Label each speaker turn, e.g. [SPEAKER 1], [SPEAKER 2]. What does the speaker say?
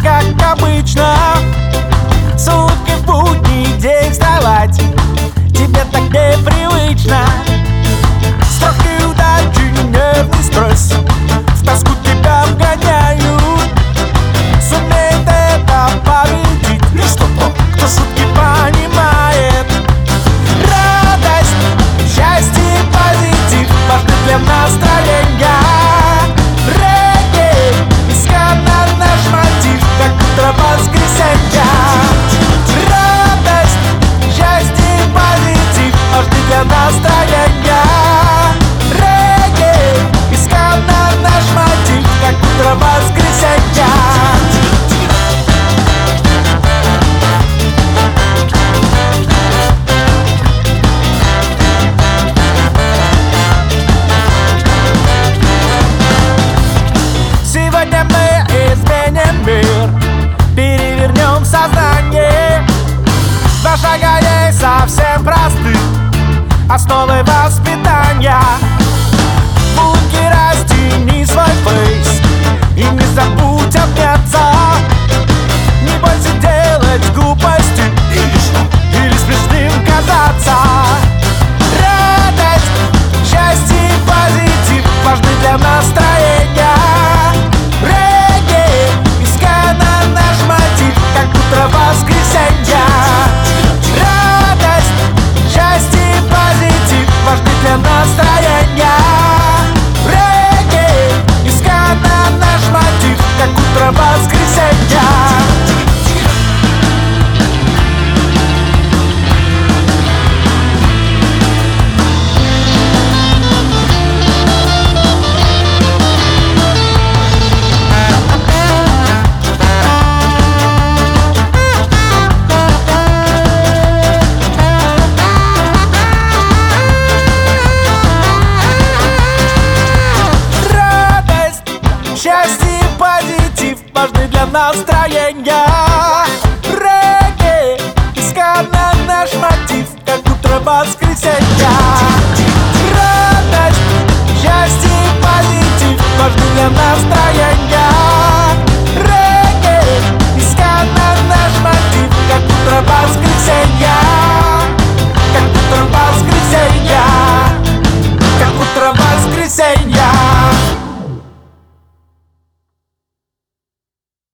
[SPEAKER 1] как обычно. Сутки в будний день вставать тебе так непривычно. Страхи удачи, нервный стресс в тоску тебя вгоняют. Сумеет это победить лишь тот, кто шутки понимает. Радость, счастье, позитив важны для настроения. Регги, исканно наш мотив, как утро воскресенья. Радость, счастье, позитив важны для настроения. Регги, исканно наш мотив, как утро воскресенья. Сегодня мы изменим мир, перевернем сознание. Два шага есть совсем простых, основы воспитания. Будки растяни свой фейс и не забудь обняться. Не бойся делать глупости или смешным казаться. Радость, счастье, позитив важны для настроения. Регги, исканно наш мотив, как утро воскресенья. Радость, счастье, позитив важны для настроения. Регги, исканно наш мотив, как утро воскресенья. Счастье и позитив важны для настроения. Регги, исканно наш мотив, как утро воскресенья.